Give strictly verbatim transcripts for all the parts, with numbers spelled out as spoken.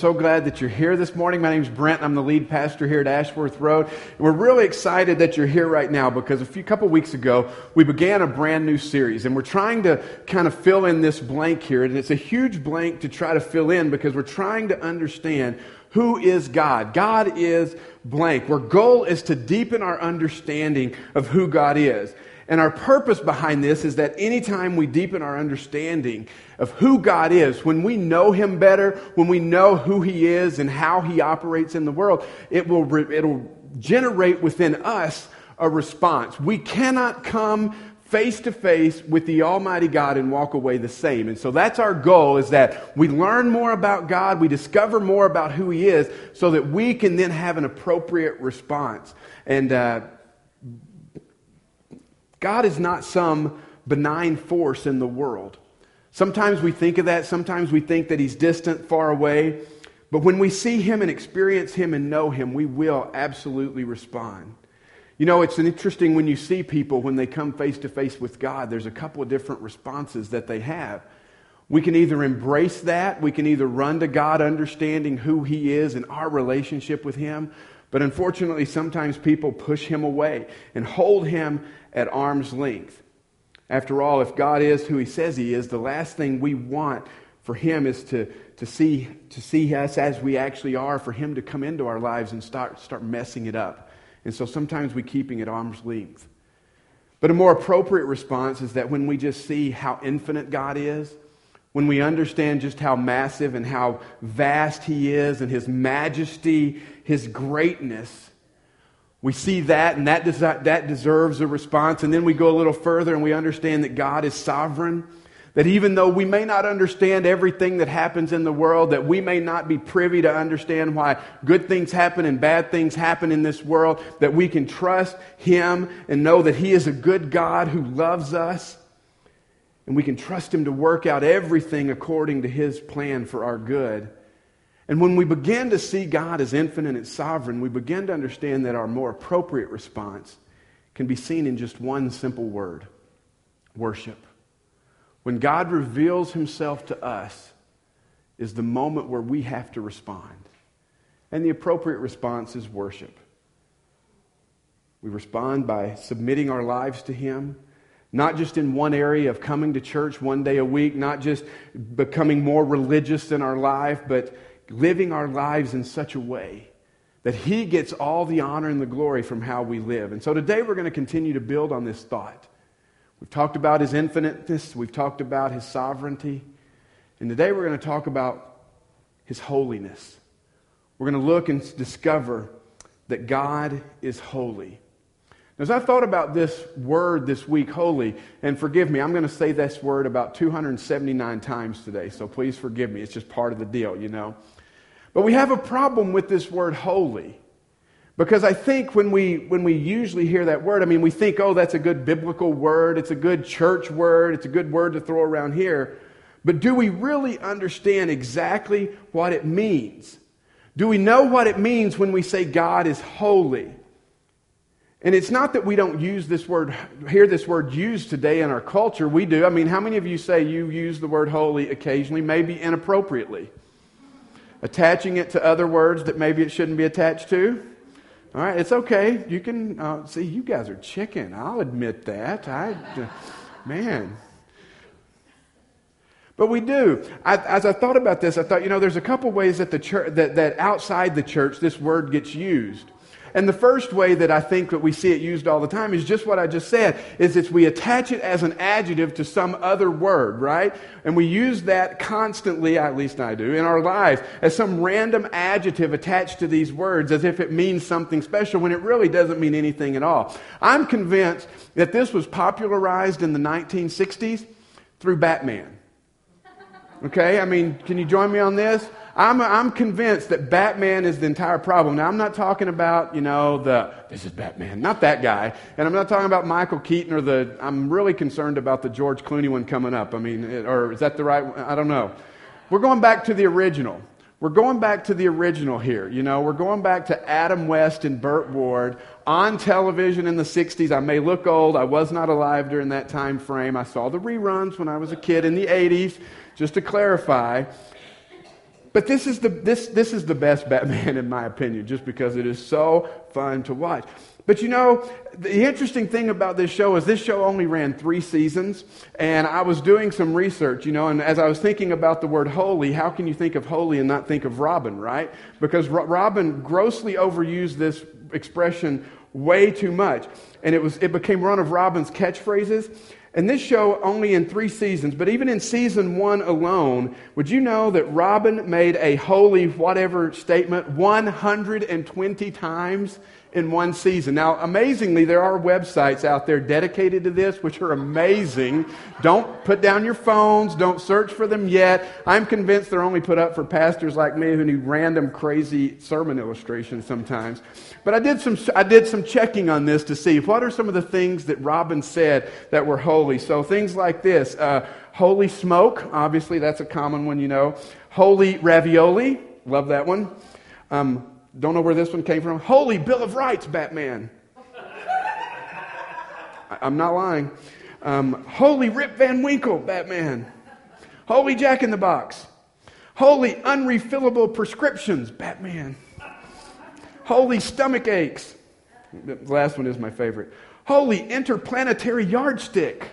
so glad that you're here this morning. My name is Brent. I'm the lead pastor here at Ashworth Road. And we're really excited that you're here right now because a few couple weeks ago, we began a brand new series. And we're trying to kind of fill in this blank here. And it's a huge blank to try to fill in because we're trying to understand who is God. God is blank. Our goal is to deepen our understanding of who God is. And our purpose behind this is that anytime we deepen our understanding of who God is, when we know Him better, when we know who He is and how He operates in the world, it will it'll generate within us a response. We cannot come face to face with the Almighty God and walk away the same. And so that's our goal, is that we learn more about God, we discover more about who He is, so that we can then have an appropriate response. And uh God is not some benign force in the world. Sometimes we think of that. Sometimes we think that He's distant, far away. But when we see Him and experience Him and know Him, we will absolutely respond. You know, it's interesting when you see people, when they come face to face with God, there's a couple of different responses that they have. We can either embrace that. We can either run to God understanding who He is and our relationship with Him. But unfortunately, sometimes people push Him away and hold Him at arm's length. After all, if God is who He says He is, the last thing we want for Him is to, to see to see us as we actually are, for Him to come into our lives and start, start messing it up. And so sometimes we keep Him at arm's length. But a more appropriate response is that when we just see how infinite God is, when we understand just how massive and how vast He is and His majesty, His greatness, we see that, and that, des- that deserves a response. And then we go a little further and we understand that God is sovereign. That even though we may not understand everything that happens in the world, that we may not be privy to understand why good things happen and bad things happen in this world, that we can trust Him and know that He is a good God who loves us. And we can trust Him to work out everything according to His plan for our good. And when we begin to see God as infinite and sovereign, we begin to understand that our more appropriate response can be seen in just one simple word: worship. When God reveals Himself to us is the moment where we have to respond. And the appropriate response is worship. We respond by submitting our lives to Him, not just in one area of coming to church one day a week, not just becoming more religious in our life, but living our lives in such a way that He gets all the honor and the glory from how we live. And so today we're going to continue to build on this thought. We've talked about His infiniteness. We've talked about His sovereignty. And today we're going to talk about His holiness. We're going to look and discover that God is holy. As I thought about this word this week, holy, and forgive me, I'm going to say this word about two hundred seventy-nine times today, so please forgive me. It's just part of the deal, you know. But we have a problem with this word holy, because I think when we when we usually hear that word, I mean, we think, oh, that's a good biblical word, it's a good church word, it's a good word to throw around here. But do we really understand exactly what it means? Do we know what it means when we say God is holy? And it's not that we don't use this word, hear this word used today in our culture. We do. I mean, how many of you say you use the word holy occasionally, maybe inappropriately? Attaching it to other words that maybe it shouldn't be attached to? All right, it's okay. You can, uh, see, you guys are chicken. I'll admit that. I, uh, man. But we do. I, as I thought about this, I thought, you know, there's a couple ways that the church, that, that outside the church, this word gets used. And the first way that I think that we see it used all the time is just what I just said, is it's we attach it as an adjective to some other word, right? And we use that constantly, at least I do, in our lives, as some random adjective attached to these words as if it means something special when it really doesn't mean anything at all. I'm convinced that this was popularized in the nineteen sixties through Batman. Okay, I mean, can you join me on this? I'm I'm convinced that Batman is the entire problem. Now, I'm not talking about, you know, the, this is Batman, not that guy. And I'm not talking about Michael Keaton or the, I'm really concerned about the George Clooney one coming up. I mean, it, or is that the right one? I don't know. We're going back to the original. We're going back to the original here. You know, we're going back to Adam West and Burt Ward on television in the sixties. I may look old. I was not alive during that time frame. I saw the reruns when I was a kid in the eighties, just to clarify. But this is the this this is the best Batman in my opinion, just because it is so fun to watch. But you know, the interesting thing about this show is this show only ran three seasons, and I was doing some research, you know, and as I was thinking about the word holy, how can you think of holy and not think of Robin, right? Because Ro- Robin grossly overused this expression way too much, and it was it became one of Robin's catchphrases. And this show only in three seasons, but even in season one alone, would you know that Robin made a holy whatever statement one hundred twenty times in one season? Now, amazingly, there are websites out there dedicated to this, which are amazing. Don't put down your phones. Don't search for them yet. I'm convinced they're only put up for pastors like me who need random crazy sermon illustrations sometimes. But I did some I did some checking on this to see what are some of the things that Robin said that were holy. So things like this. Uh, holy smoke. Obviously, that's a common one, you know. Holy ravioli. Love that one. Um, Don't know where this one came from. Holy Bill of Rights, Batman. I'm not lying. Um, Holy Rip Van Winkle, Batman. Holy Jack in the Box. Holy Unrefillable Prescriptions, Batman. Holy Stomach Aches. The last one is my favorite. Holy Interplanetary Yardstick.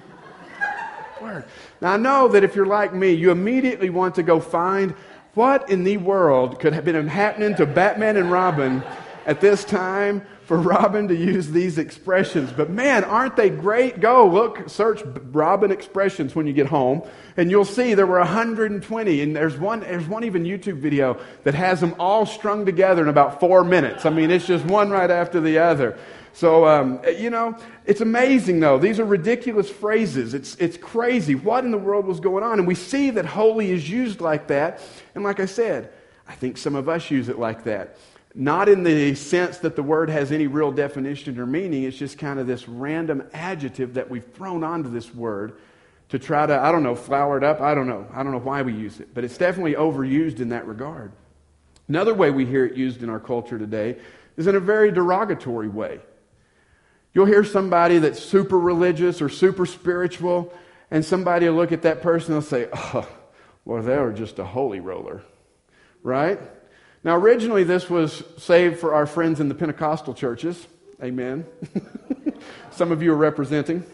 Word. Now I know that if you're like me, you immediately want to go find what in the world could have been happening to Batman and Robin at this time for Robin to use these expressions? But man, aren't they great? Go look, search Robin expressions when you get home, and you'll see there were one hundred twenty. And there's one, there's one even YouTube video that has them all strung together in about four minutes. I mean, it's just one right after the other. So, um, you know, it's amazing, though. These are ridiculous phrases. It's it's crazy. What in the world was going on? And we see that holy is used like that. And like I said, I think some of us use it like that. Not in the sense that the word has any real definition or meaning. It's just kind of this random adjective that we've thrown onto this word to try to, I don't know, flower it up. I don't know. I don't know why we use it. But it's definitely overused in that regard. Another way we hear it used in our culture today is in a very derogatory way. You'll hear somebody that's super religious or super spiritual, and somebody will look at that person and they'll say, oh, well, they were just a holy roller, right? Now, originally this was saved for our friends in the Pentecostal churches. Amen. Some of you are representing.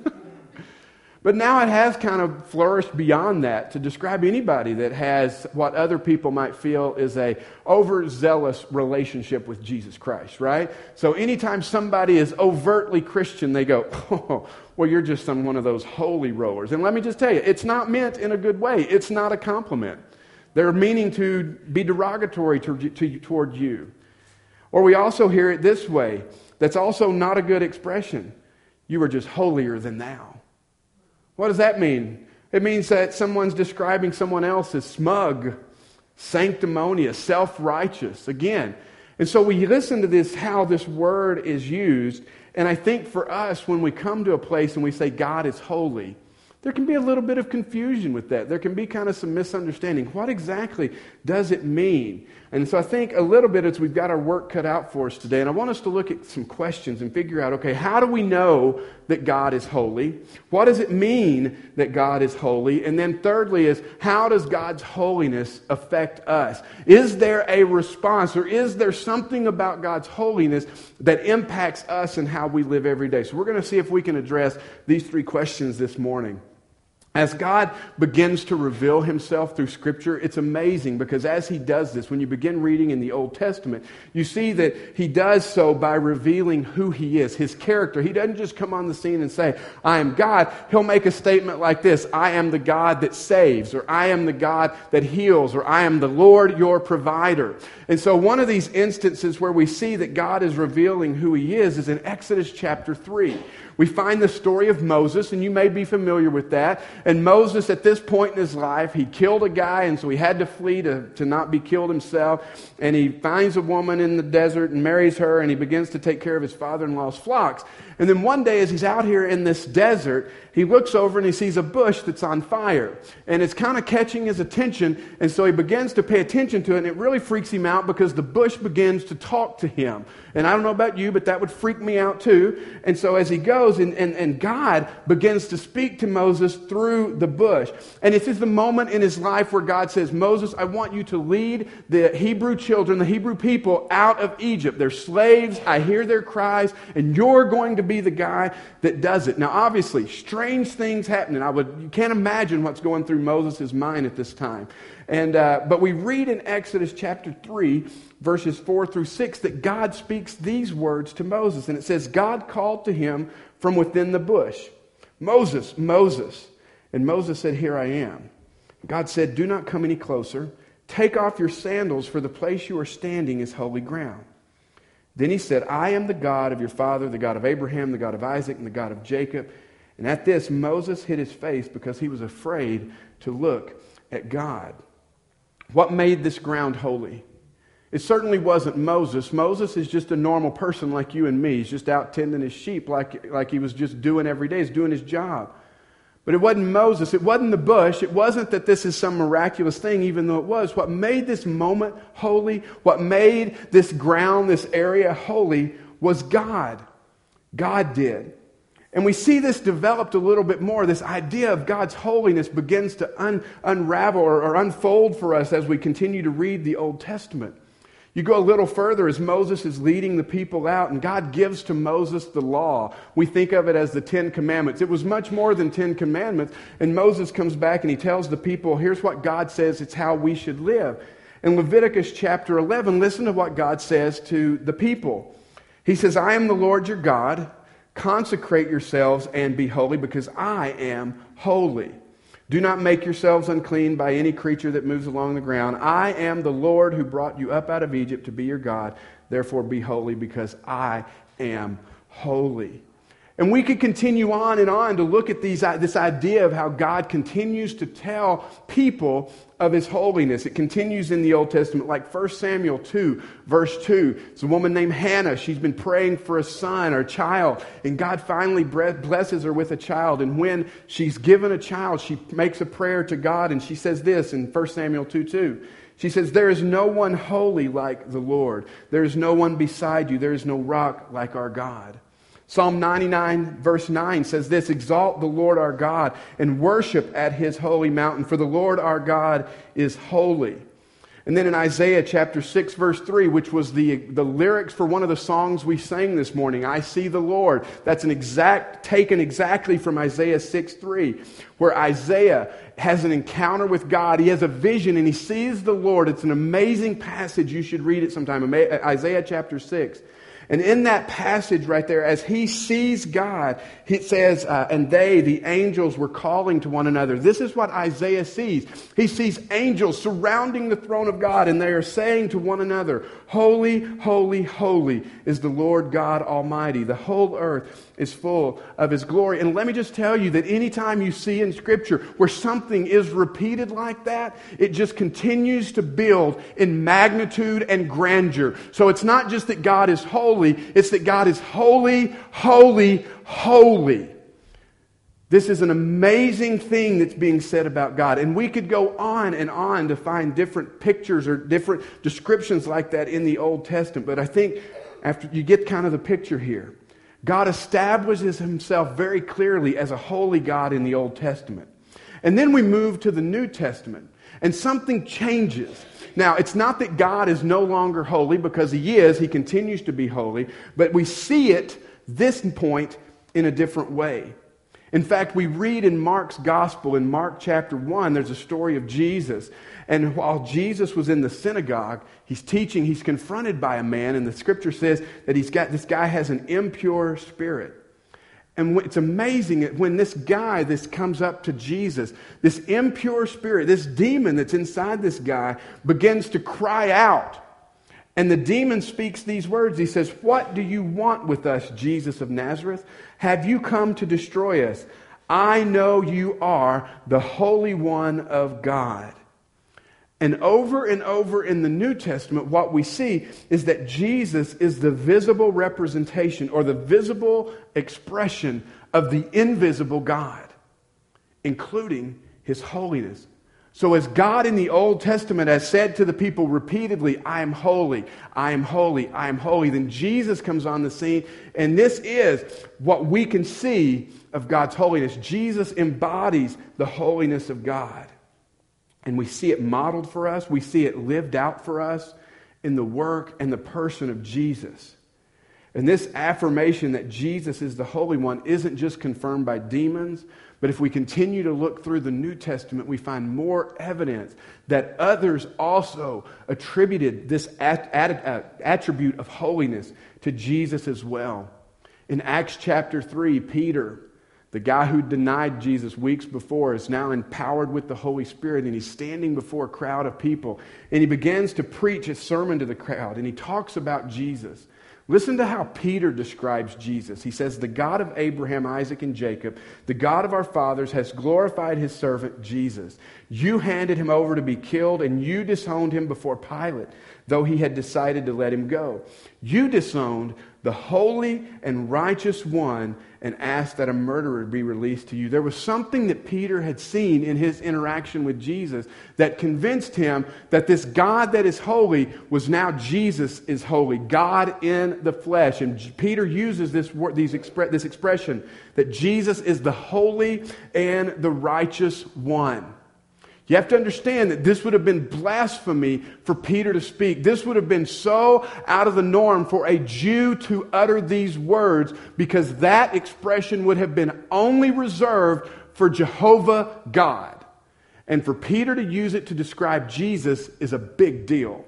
But now it has kind of flourished beyond that to describe anybody that has what other people might feel is a overzealous relationship with Jesus Christ, right? So anytime somebody is overtly Christian, they go, oh, well, you're just some one of those holy rollers. And let me just tell you, it's not meant in a good way. It's not a compliment. They're meaning to be derogatory to, to, toward you. Or we also hear it this way. That's also not a good expression. You are just holier than thou. What does that mean? It means that someone's describing someone else as smug, sanctimonious, self-righteous. Again, and so we listen to this, how this word is used, and I think for us, when we come to a place and we say God is holy, there can be a little bit of confusion with that. There can be kind of some misunderstanding. What exactly does it mean? And so I think a little bit as we've got our work cut out for us today, and I want us to look at some questions and figure out, okay, how do we know that God is holy? What does it mean that God is holy? And then thirdly is, how does God's holiness affect us? Is there a response, or is there something about God's holiness that impacts us and how we live every day? So we're going to see if we can address these three questions this morning. As God begins to reveal himself through Scripture, it's amazing because as he does this, when you begin reading in the Old Testament, you see that he does so by revealing who he is, his character. He doesn't just come on the scene and say, I am God. He'll make a statement like this, I am the God that saves, or I am the God that heals, or I am the Lord your provider. And so one of these instances where we see that God is revealing who he is is in Exodus chapter three. We find the story of Moses, and you may be familiar with that. And Moses, at this point in his life, he killed a guy, and so he had to flee to, to not be killed himself. And he finds a woman in the desert and marries her, and he begins to take care of his father-in-law's flocks. And then one day, as he's out here in this desert, he looks over and he sees a bush that's on fire. And it's kind of catching his attention, and so he begins to pay attention to it, and it really freaks him out because the bush begins to talk to him. And I don't know about you, but that would freak me out too. And so as he goes, goes and, and, and God begins to speak to Moses through the bush. And this is the moment in his life where God says, Moses, I want you to lead the Hebrew children, the Hebrew people out of Egypt. They're slaves. I hear their cries, and you're going to be the guy that does it. Now, obviously, strange things happening. I would, you can't imagine what's going through Moses' mind at this time. And uh, but we read in Exodus chapter three, verses four through six, that God speaks these words to Moses. And it says, God called to him from within the bush, Moses, Moses. And Moses said, here I am. God said, do not come any closer. Take off your sandals, for the place you are standing is holy ground. Then he said, I am the God of your father, the God of Abraham, the God of Isaac, and the God of Jacob. And at this, Moses hid his face because he was afraid to look at God. What made this ground holy? It certainly wasn't Moses. Moses is just a normal person like you and me. He's just out tending his sheep like, like he was just doing every day. He's doing his job. But it wasn't Moses. It wasn't the bush. It wasn't that this is some miraculous thing, even though it was. What made this moment holy, what made this ground, this area holy, was God. God did. And we see this developed a little bit more. This idea of God's holiness begins to un, unravel or, or unfold for us as we continue to read the Old Testament. You go a little further as Moses is leading the people out, and God gives to Moses the law. We think of it as the Ten Commandments. It was much more than Ten Commandments. And Moses comes back and he tells the people, here's what God says, it's how we should live. In Leviticus chapter eleven, listen to what God says to the people. He says, I am the Lord your God. Consecrate yourselves and be holy, because I am holy. Do not make yourselves unclean by any creature that moves along the ground. I am the Lord who brought you up out of Egypt to be your God. Therefore be holy, because I am holy. And we could continue on and on to look at these, this idea of how God continues to tell people of His holiness. It continues in the Old Testament, like First Samuel two, verse two. It's a woman named Hannah. She's been praying for a son or a child, and God finally blesses her with a child. And when she's given a child, she makes a prayer to God, and she says this in First Samuel two two. She says, there is no one holy like the Lord. There is no one beside you. There is no rock like our God. Psalm ninety-nine verse nine says this, exalt the Lord our God and worship at His holy mountain, for the Lord our God is holy. And then in Isaiah chapter six verse three, which was the, the lyrics for one of the songs we sang this morning, I see the Lord. That's an exact, taken exactly from Isaiah six three, where Isaiah has an encounter with God. He has a vision and he sees the Lord. It's an amazing passage. You should read it sometime. Isaiah chapter six. And in that passage right there, as he sees God, it says, uh, and they, the angels, were calling to one another. This is what Isaiah sees. He sees angels surrounding the throne of God, and they are saying to one another, holy, holy, holy is the Lord God Almighty. The whole earth is full of His glory. And let me just tell you that anytime you see in Scripture where something is repeated like that, it just continues to build in magnitude and grandeur. So it's not just that God is holy, it's that God is holy, holy, holy. This is an amazing thing that's being said about God. And we could go on and on to find different pictures or different descriptions like that in the Old Testament. But I think after you get kind of the picture here, God establishes Himself very clearly as a holy God in the Old Testament. And then we move to the New Testament, and something changes. Now, it's not that God is no longer holy, because He is. He continues to be holy. But we see it, this point, in a different way. In fact, we read in Mark's Gospel, in Mark chapter one, there's a story of Jesus. And while Jesus was in the synagogue, He's teaching, He's confronted by a man, and the Scripture says that he's got this guy has an impure spirit. And it's amazing that when this guy, this comes up to Jesus, this impure spirit, this demon that's inside this guy begins to cry out. And the demon speaks these words. He says, what do you want with us, Jesus of Nazareth? Have you come to destroy us? I know you are the Holy One of God. And over and over in the New Testament, what we see is that Jesus is the visible representation or the visible expression of the invisible God, including His holiness. So as God in the Old Testament has said to the people repeatedly, I am holy, I am holy, I am holy, then Jesus comes on the scene, and this is what we can see of God's holiness. Jesus embodies the holiness of God. And we see it modeled for us, we see it lived out for us in the work and the person of Jesus. And this affirmation that Jesus is the Holy One isn't just confirmed by demons, but if we continue to look through the New Testament, we find more evidence that others also attributed this at, at, attribute of holiness to Jesus as well. In Acts chapter three, Peter, the guy who denied Jesus weeks before, is now empowered with the Holy Spirit, and he's standing before a crowd of people, and he begins to preach a sermon to the crowd, and he talks about Jesus. Listen to how Peter describes Jesus. He says, the God of Abraham, Isaac, and Jacob, the God of our fathers, has glorified his servant Jesus. You handed him over to be killed, and you disowned him before Pilate, though he had decided to let him go. You disowned the holy and righteous one and asked that a murderer be released to you. There was something that Peter had seen in his interaction with Jesus that convinced him that this God that is holy was now Jesus is holy, God in the flesh. And Peter uses this word, these expre- this expression that Jesus is the holy and the righteous one. You have to understand that this would have been blasphemy for Peter to speak. This would have been so out of the norm for a Jew to utter these words, because that expression would have been only reserved for Jehovah God. And for Peter to use it to describe Jesus is a big deal.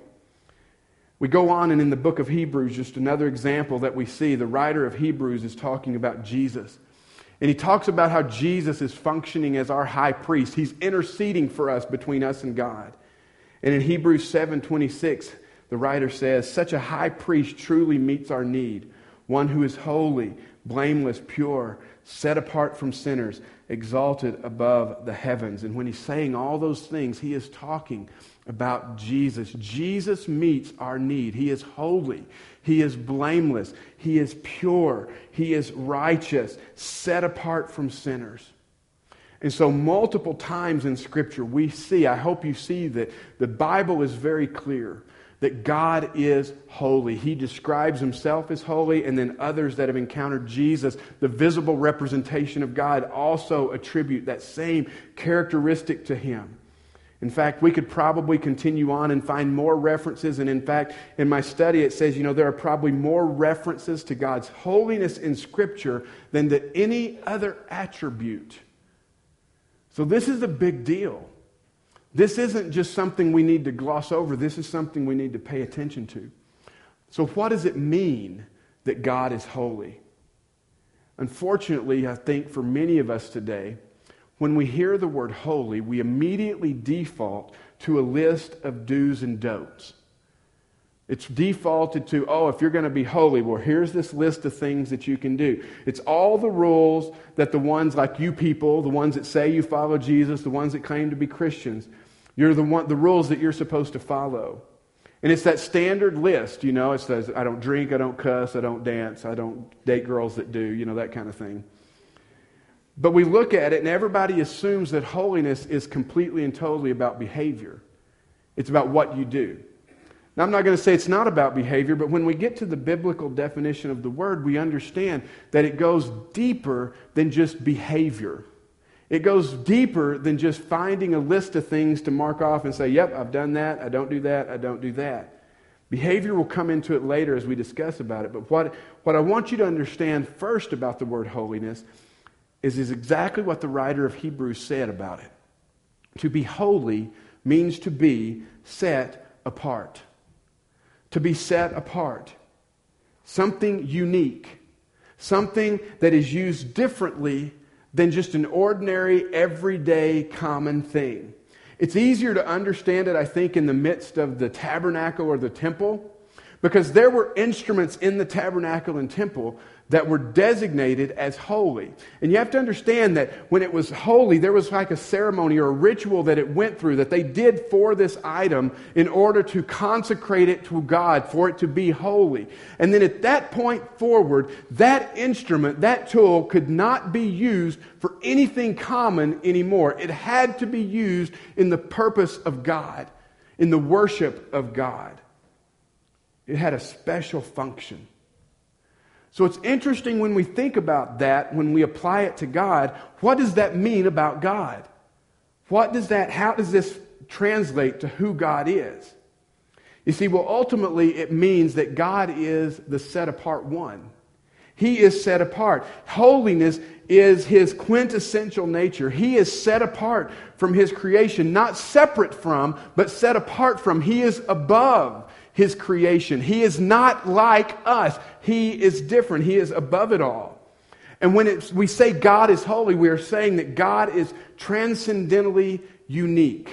We go on, and in the book of Hebrews, just another example that we see, the writer of Hebrews is talking about Jesus. And he talks about how Jesus is functioning as our high priest. He's interceding for us between us and God. And in Hebrews seven twenty-six, the writer says, such a high priest truly meets our need, one who is holy, blameless, pure, set apart from sinners, exalted above the heavens. And when he's saying all those things, he is talking about Jesus. Jesus meets our need. He is holy. He is blameless. He is pure. He is righteous, set apart from sinners. And so multiple times in Scripture we see, I hope you see that the Bible is very clear that God is holy. He describes himself as holy, and then others that have encountered Jesus, the visible representation of God, also attribute that same characteristic to him. In fact, we could probably continue on and find more references. And in fact, in my study, it says, you know, there are probably more references to God's holiness in Scripture than to any other attribute. So this is a big deal. This isn't just something we need to gloss over. This is something we need to pay attention to. So what does it mean that God is holy? Unfortunately, I think for many of us today, when we hear the word holy, we immediately default to a list of do's and don'ts. It's defaulted to, oh, if you're going to be holy, well, here's this list of things that you can do. It's all the rules that the ones like you people, the ones that say you follow Jesus, the ones that claim to be Christians, you're the one, the rules that you're supposed to follow. And it's that standard list, you know, it says, I don't drink, I don't cuss, I don't dance, I don't date girls that do, you know, that kind of thing. But we look at it and everybody assumes that holiness is completely and totally about behavior. It's about what you do. Now, I'm not going to say it's not about behavior, but when we get to the biblical definition of the word, we understand that it goes deeper than just behavior. It goes deeper than just finding a list of things to mark off and say, yep, I've done that, I don't do that, I don't do that. Behavior will come into it later as we discuss about it. But what, what I want you to understand first about the word holiness is, is exactly what the writer of Hebrews said about it. To be holy means to be set apart. To be set apart. Something unique. Something that is used differently than just an ordinary, everyday, common thing. It's easier to understand it, I think, in the midst of the tabernacle or the temple. Because there were instruments in the tabernacle and temple that were designated as holy. And you have to understand that when it was holy, there was like a ceremony or a ritual that it went through, that they did for this item in order to consecrate it to God, for it to be holy. And then at that point forward, that instrument, that tool, could not be used for anything common anymore. It had to be used in the purpose of God, in the worship of God. It had a special function. So it's interesting when we think about that, when we apply it to God, what does that mean about God? What does that, how does this translate to who God is? You see, well, ultimately it means that God is the set apart one. He is set apart. Holiness is His quintessential nature. He is set apart from His creation, not separate from, but set apart from. He is above His creation. He is not like us. He is different. He is above it all. And when it's, we say God is holy, we are saying that God is transcendently unique,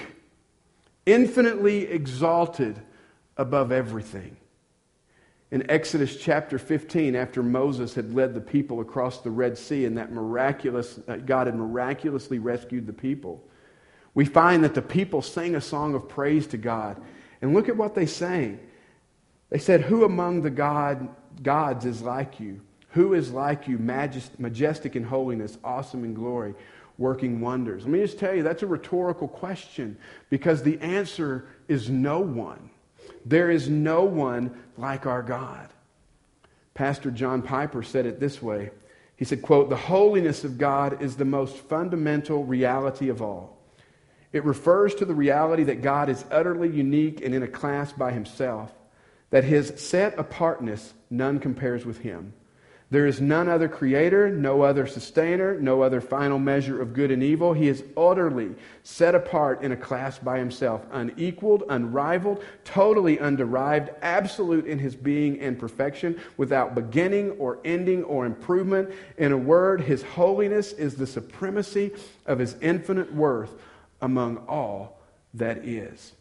infinitely exalted above everything. In Exodus chapter fifteen, after Moses had led the people across the Red Sea and that miraculous, that God had miraculously rescued the people, we find that the people sang a song of praise to God. And look at what they sang. They said, "Who among the God gods is like you? Who is like you, majest, majestic in holiness, awesome in glory, working wonders?" Let me just tell you, that's a rhetorical question, because the answer is no one. There is no one like our God. Pastor John Piper said it this way. He said, quote, "The holiness of God is the most fundamental reality of all. It refers to the reality that God is utterly unique and in a class by Himself, that His set apartness none compares with Him. There is none other creator, no other sustainer, no other final measure of good and evil. He is utterly set apart in a class by Himself, unequaled, unrivaled, totally underived, absolute in His being and perfection, without beginning or ending or improvement. In a word, His holiness is the supremacy of His infinite worth among all that is."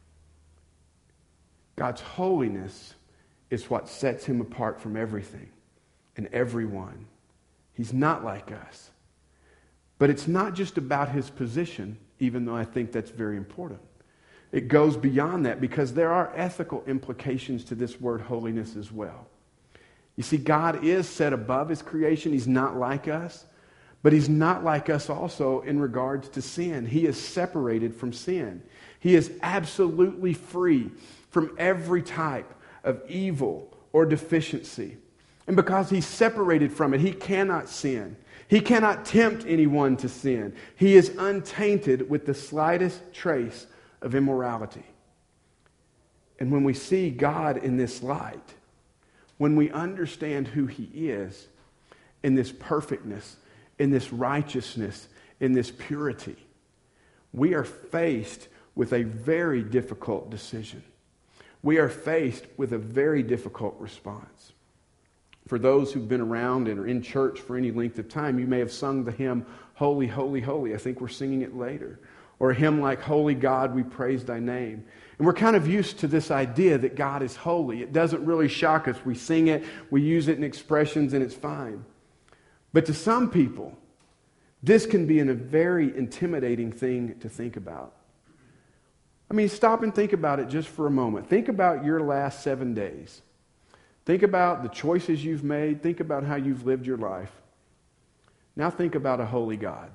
God's holiness is what sets Him apart from everything and everyone. He's not like us. But it's not just about His position, even though I think that's very important. It goes beyond that, because there are ethical implications to this word holiness as well. You see, God is set above His creation. He's not like us. But He's not like us also in regards to sin. He is separated from sin. He is absolutely free from every type of evil or deficiency. And because He's separated from it, He cannot sin. He cannot tempt anyone to sin. He is untainted with the slightest trace of immorality. And when we see God in this light, when we understand who He is in this perfectness, in this righteousness, in this purity, we are faced with a very difficult decision. We are faced with a very difficult response. For those who've been around and are in church for any length of time, you may have sung the hymn, "Holy, Holy, Holy." I think we're singing it later. Or a hymn like, "Holy God, we praise Thy name." And we're kind of used to this idea that God is holy. It doesn't really shock us. We sing it, we use it in expressions, and it's fine. But to some people, this can be a very intimidating thing to think about. I mean, stop and think about it just for a moment. Think about your last seven days. Think about the choices you've made. Think about how you've lived your life. Now think about a holy God.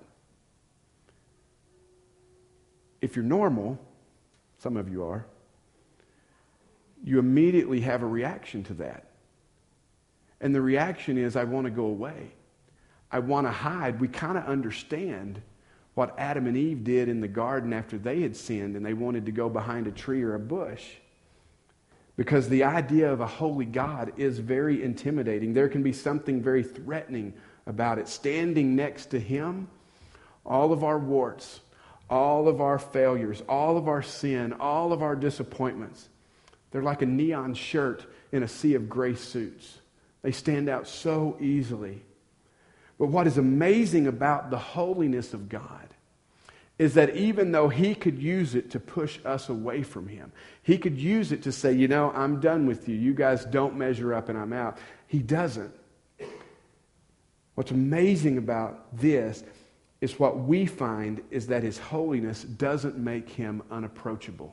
If you're normal, some of you are, you immediately have a reaction to that. And the reaction is, I want to go away. I want to hide. We kind of understand what Adam and Eve did in the garden after they had sinned and they wanted to go behind a tree or a bush. Because the idea of a holy God is very intimidating. There can be something very threatening about it. Standing next to Him, all of our warts, all of our failures, all of our sin, all of our disappointments, they're like a neon shirt in a sea of gray suits. They stand out so easily. But what is amazing about the holiness of God is that even though he could use it to push us away from him, he could use it to say, you know, I'm done with you. You guys don't measure up and I'm out. He doesn't. What's amazing about this is what we find is that his holiness doesn't make him unapproachable.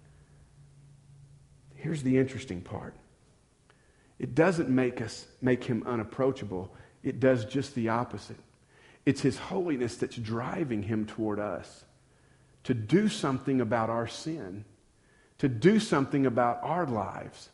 Here's the interesting part. It doesn't make us make him unapproachable. It does just the opposite. It's his holiness that's driving him toward us to do something about our sin, to do something about our lives,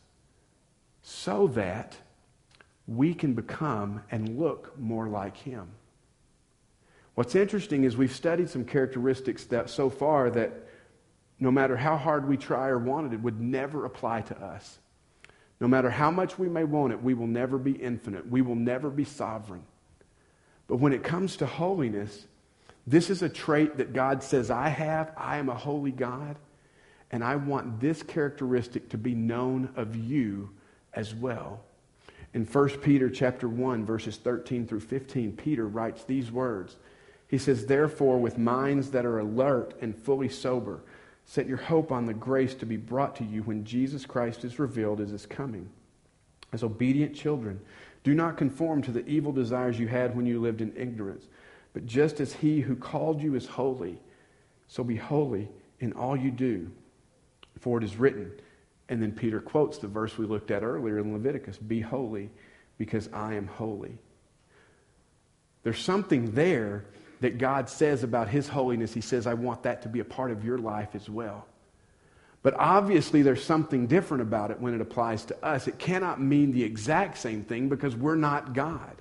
so that we can become and look more like him. What's interesting is we've studied some characteristics that so far that no matter how hard we try or wanted it, would never apply to us. No matter how much we may want it, we will never be infinite. We will never be sovereign. But when it comes to holiness, this is a trait that God says, I have. I am a holy God, and I want this characteristic to be known of you as well. In First Peter chapter one, verses thirteen through fifteen, Peter writes these words. He says, therefore, with minds that are alert and fully sober, set your hope on the grace to be brought to you when Jesus Christ is revealed as his coming. As obedient children, do not conform to the evil desires you had when you lived in ignorance. But just as he who called you is holy, so be holy in all you do. For it is written, and then Peter quotes the verse we looked at earlier in Leviticus, be holy because I am holy. There's something there that God says about his holiness. He says, I want that to be a part of your life as well. But obviously there's something different about it when it applies to us. It cannot mean the exact same thing because we're not God.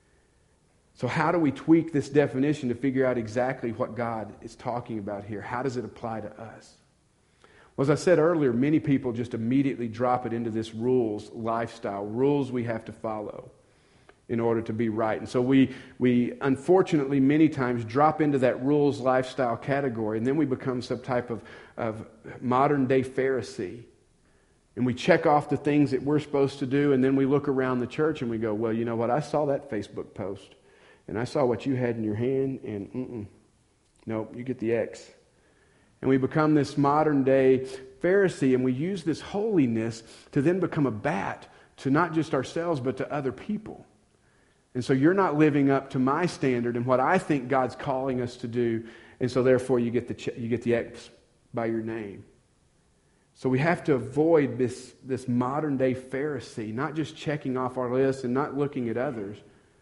So how do we tweak this definition to figure out exactly what God is talking about here? How does it apply to us? Well, as I said earlier, many people just immediately drop it into this rules lifestyle, rules we have to follow in order to be right. And so we, we unfortunately many times drop into that rules lifestyle category, and then we become some type of, of modern day Pharisee. And we check off the things that we're supposed to do, and then we look around the church and we go, well, you know what, I saw that Facebook post, and I saw what you had in your hand, and mm-mm, nope, you get the X. And we become this modern day Pharisee, and we use this holiness to then become a bat to not just ourselves, but to other people. And so you're not living up to my standard and what I think God's calling us to do, and so therefore you get the ch- you get the X by your name. So we have to avoid this, this modern day Pharisee, not just checking off our list and not looking at others.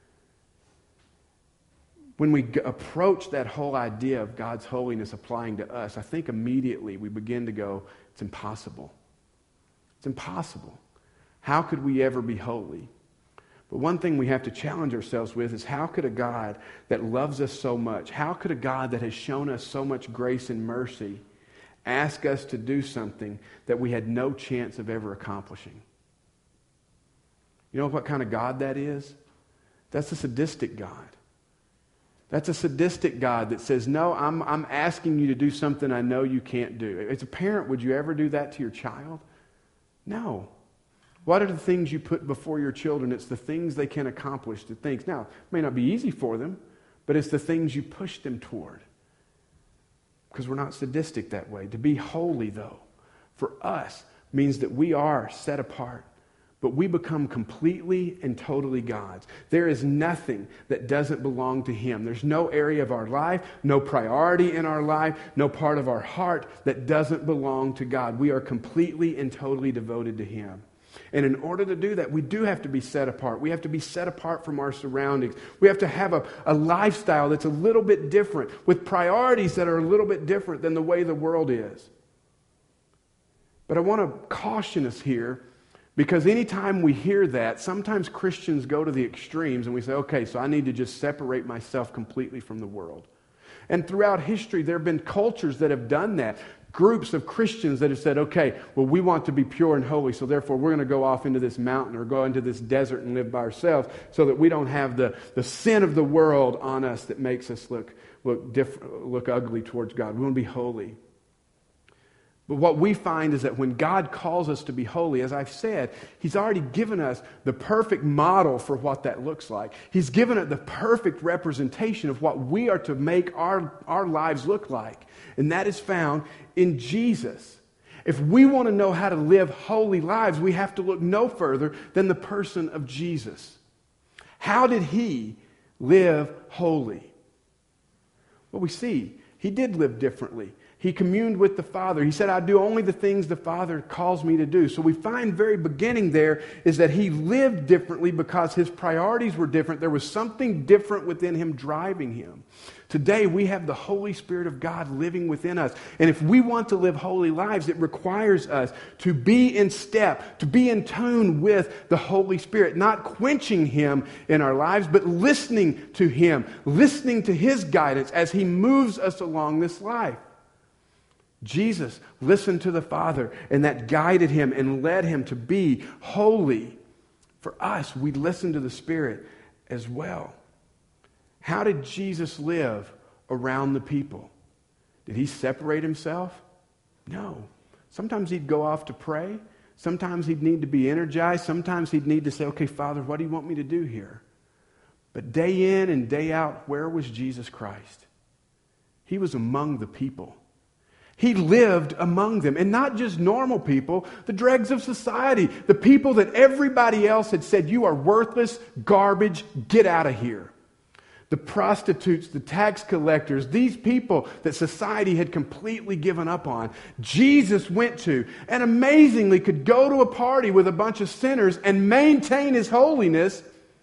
When we g- approach that whole idea of God's holiness applying to us, I think immediately we begin to go, it's impossible. It's impossible. How could we ever be holy? But one thing we have to challenge ourselves with is, how could a God that loves us so much, how could a God that has shown us so much grace and mercy ask us to do something that we had no chance of ever accomplishing? You know what kind of God that is? That's a sadistic God. That's a sadistic God that says, no, I'm, I'm asking you to do something I know you can't do. As a parent, would you ever do that to your child? No. What are the things you put before your children? It's the things they can accomplish, the things. Now, it may not be easy for them, but it's the things you push them toward. Because we're not sadistic that way. To be holy, though, for us, means that we are set apart. But we become completely and totally God's. There is nothing that doesn't belong to him. There's no area of our life, no priority in our life, no part of our heart that doesn't belong to God. We are completely and totally devoted to him. And in order to do that, we do have to be set apart. We have to be set apart from our surroundings. We have to have a, a lifestyle that's a little bit different, with priorities that are a little bit different than the way the world is. But I want to caution us here, because anytime we hear that, sometimes Christians go to the extremes and we say, okay, so I need to just separate myself completely from the world. And throughout history, there have been cultures that have done that. Groups of Christians that have said, okay, well, we want to be pure and holy, so therefore we're going to go off into this mountain or go into this desert and live by ourselves so that we don't have the, the sin of the world on us that makes us look, look, diff- look ugly towards God. We want to be holy. But what we find is that when God calls us to be holy, as I've said, He's already given us the perfect model for what that looks like. He's given us the perfect representation of what we are to make our, our lives look like. And that is found in Jesus. If we want to know how to live holy lives, we have to look no further than the person of Jesus. How did He live holy? Well, we see He did live differently. He communed with the Father. He said, I do only the things the Father calls me to do. So we find very beginning there is that He lived differently because His priorities were different. There was something different within Him driving Him. Today we have the Holy Spirit of God living within us. And if we want to live holy lives, it requires us to be in step, to be in tune with the Holy Spirit, not quenching Him in our lives, but listening to Him, listening to His guidance as He moves us along this life. Jesus listened to the Father, and that guided Him and led Him to be holy. For us, we listen to the Spirit as well. How did Jesus live around the people? Did He separate Himself? No. Sometimes He'd go off to pray. Sometimes He'd need to be energized. Sometimes He'd need to say, okay, Father, what do you want me to do here? But day in and day out, where was Jesus Christ? He was among the people. He lived among them, and not just normal people, the dregs of society, the people that everybody else had said, you are worthless, garbage, get out of here. The prostitutes, the tax collectors, these people that society had completely given up on, Jesus went to and amazingly could go to a party with a bunch of sinners and maintain His holiness.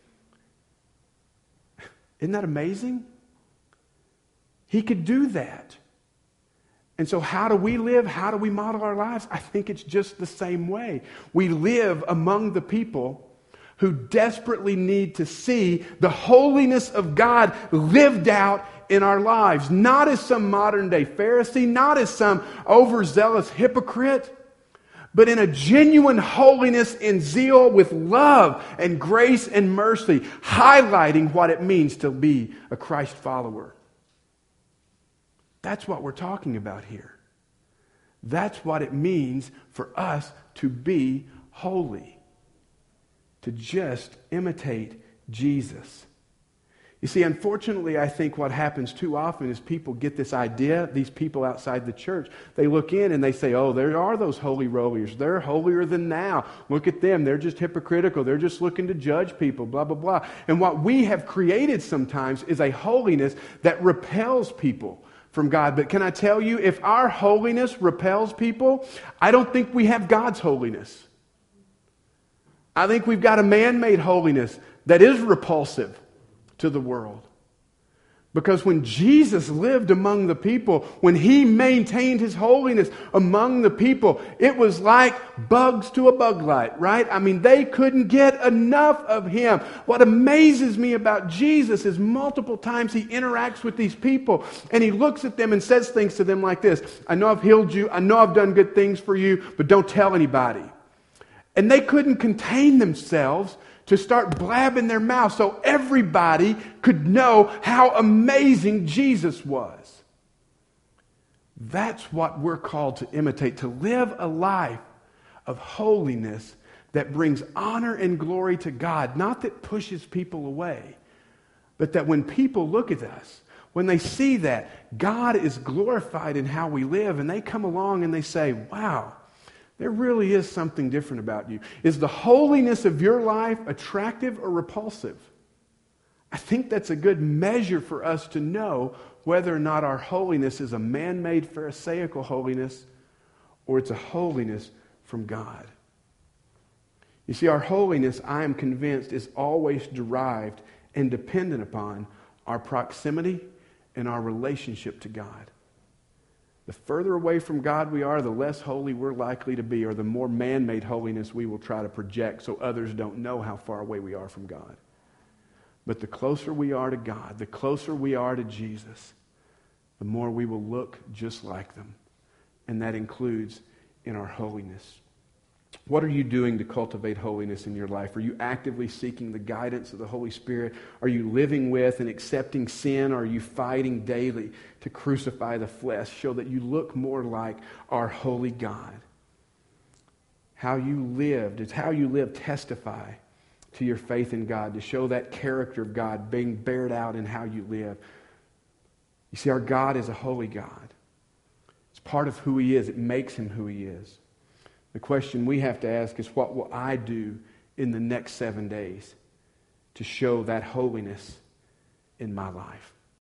Isn't that amazing? He could do that. And so how do we live? How do we model our lives? I think it's just the same way. We live among the people who desperately need to see the holiness of God lived out in our lives. Not as some modern day Pharisee, not as some overzealous hypocrite, but in a genuine holiness and zeal with love and grace and mercy, highlighting what it means to be a Christ follower. That's what we're talking about here. That's what it means for us to be holy. To just imitate Jesus. You see, unfortunately, I think what happens too often is people get this idea, these people outside the church, they look in and they say, oh, there are those holy rollers. They're holier than thou. Look at them. They're just hypocritical. They're just looking to judge people, blah, blah, blah. And what we have created sometimes is a holiness that repels people from God. But can I tell you, if our holiness repels people, I don't think we have God's holiness. I think we've got a man-made holiness that is repulsive to the world. Because when Jesus lived among the people, when He maintained His holiness among the people, it was like bugs to a bug light, right? I mean, they couldn't get enough of Him. What amazes me about Jesus is multiple times He interacts with these people and He looks at them and says things to them like this. I know I've healed you. I know I've done good things for you, but don't tell anybody. And they couldn't contain themselves to start blabbing their mouth so everybody could know how amazing Jesus was. That's what we're called to imitate, to live a life of holiness that brings honor and glory to God, not that pushes people away, but that when people look at us, when they see that God is glorified in how we live, and they come along and they say, wow, there really is something different about you. Is the holiness of your life attractive or repulsive? I think that's a good measure for us to know whether or not our holiness is a man-made Pharisaical holiness or it's a holiness from God. You see, our holiness, I am convinced, is always derived and dependent upon our proximity and our relationship to God. The further away from God we are, the less holy we're likely to be, or the more man-made holiness we will try to project so others don't know how far away we are from God. But the closer we are to God, the closer we are to Jesus, the more we will look just like them. And that includes in our holiness. What are you doing to cultivate holiness in your life? Are you actively seeking the guidance of the Holy Spirit? Are you living with and accepting sin? Or are you fighting daily to crucify the flesh so that you look more like our holy God? How you live, does how you live testify to your faith in God, to show that character of God being bared out in how you live? You see, our God is a holy God. It's part of who He is. It makes Him who He is. The question we have to ask is, what will I do in the next seven days to show that holiness in my life?